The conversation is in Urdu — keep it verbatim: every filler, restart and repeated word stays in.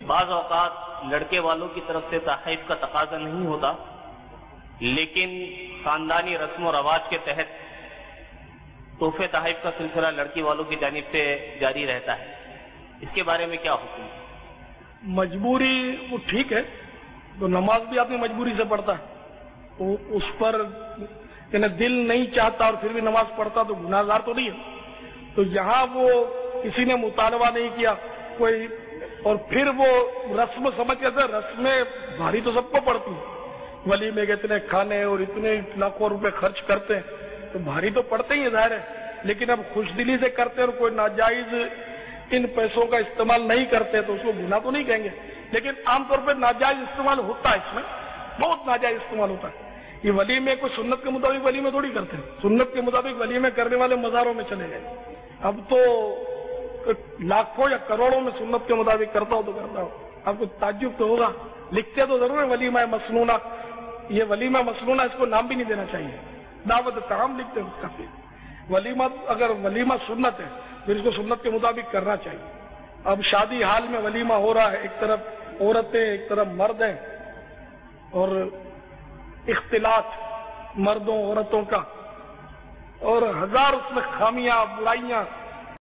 بعض اوقات لڑکے والوں کی طرف سے تحائف کا تقاضا نہیں ہوتا، لیکن خاندانی رسم و رواج کے تحت تحفے تحائف کا سلسلہ لڑکی والوں کی جانب سے جاری رہتا ہے، اس کے بارے میں کیا حکم ہے؟ مجبوری وہ ٹھیک ہے، تو نماز بھی آدمی مجبوری سے پڑھتا ہے، تو اس پر یعنی دل نہیں چاہتا اور پھر بھی نماز پڑھتا تو گناہ گار تو نہیں ہے۔ تو یہاں وہ کسی نے مطالبہ نہیں کیا کوئی، اور پھر وہ رسم سمجھ کے رسمیں بھاری تو سب کو پڑتی ہیں، ولیمے کے اتنے کھانے اور اتنے لاکھوں روپے خرچ کرتے ہیں تو بھاری تو پڑتے ہی ہیں ظاہر ہے، لیکن اب خوش دلی سے کرتے اور کوئی ناجائز ان پیسوں کا استعمال نہیں کرتے تو اس کو گناہ تو نہیں کہیں گے، لیکن عام طور پہ ناجائز استعمال ہوتا ہے، اس میں بہت ناجائز استعمال ہوتا ہے۔ یہ ولیمے کو سنت کے مطابق ولیمے تھوڑی کرتے ہیں، سنت کے مطابق ولیمے کرنے والے مزاروں میں چلے گئے، اب تو لاکھوں یا کروڑوں میں سنت کے مطابق کرتا ہو تو کرتا ہو، آپ کو تعجب تو ہوگا، لکھتے تو ضرور ہے ولیمہ مسنونہ، یہ ولیمہ مسنونہ اس کو نام بھی نہیں دینا چاہیے، دعوت طعام لکھتے ہیں اس کا، پھر ولیمہ اگر ولیمہ سنت ہے پھر اس کو سنت کے مطابق کرنا چاہیے۔ اب شادی حال میں ولیمہ ہو رہا ہے، ایک طرف عورتیں ایک طرف مرد ہیں، اور اختلاط مردوں عورتوں کا، اور ہزار اس میں خامیاں برائیاں